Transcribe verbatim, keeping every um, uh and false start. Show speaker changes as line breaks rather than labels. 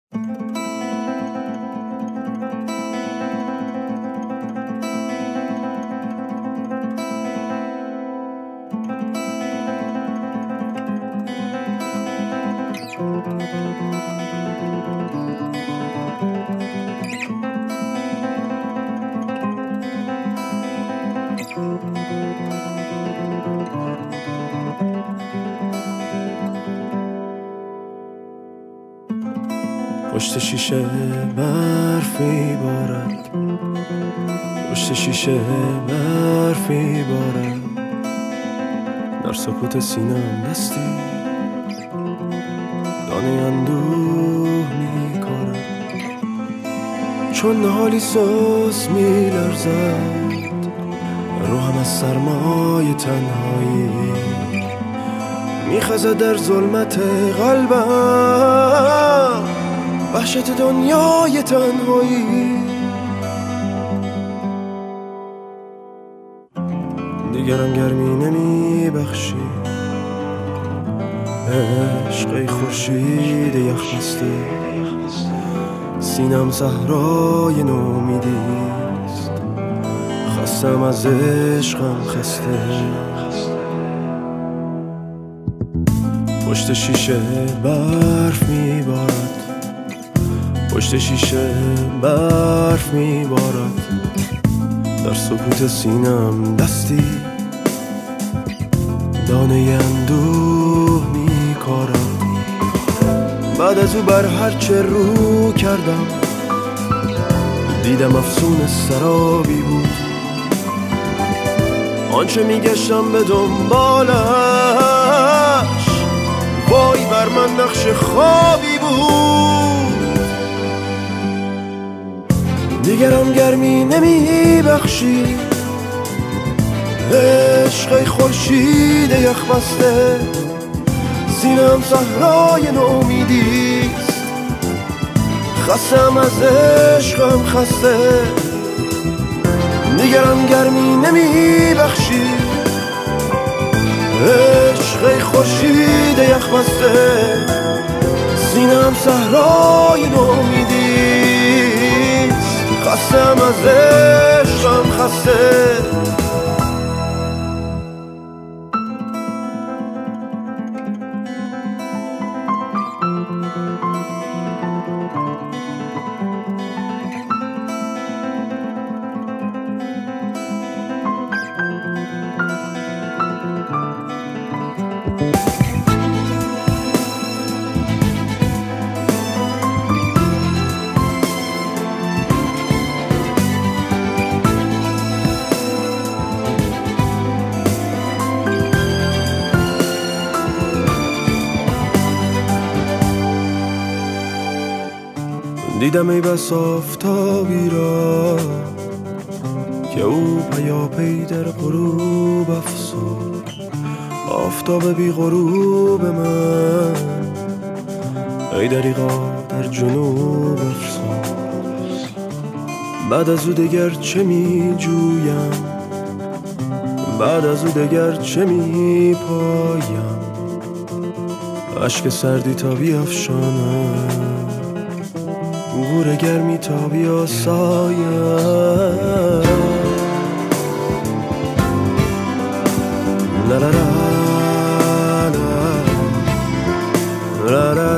پشت شیشه برف میبارد، پشت شیشه برف میبارد، در سکوت سینم دستی دانه اندوه میکارد، چون حالی سوز میلرزد روحم از سرمای تنهایی، میخزد در ظلمت قلبم وحشت دنیای تنهایی. دیگرم گرمی نمی بخشی، عشق خورشید یخ بسته، سینم صحرای نومیدیست، خستم از عشقم خسته. پشت شیشه برف میبارد، پشت شیشه برف میبارد، در سکوت سینم دستی دانه اندوه میکارم. بعد از او بر هرچه رو کردم دیدم افسون سرابی بود، آنچه میگشتم به دنبالش وای بر من نقش خوابی بود. دیگرم گرمی نمی بخشی، عشق خورشید یخ بسته، سینم صحرای نومیدیست، خستم از عشقم خسته. دیگرم گرمی نمی بخشی، عشق خورشید یخ بسته، سینم صحرای نومیدیست، خستم از عشقم خسته. دیدم ای بس آفتابی را که او پیاپی در غروب افسود، آفتاب بی غروب من ای دریغا در جنوب افسود. بعد از او دگر چه می جویم، بعد از او دگر چه می پایم، اشک سردی تا بیفشانم، گور گرمی تا بیاسایم. لا لا لا لا لا لا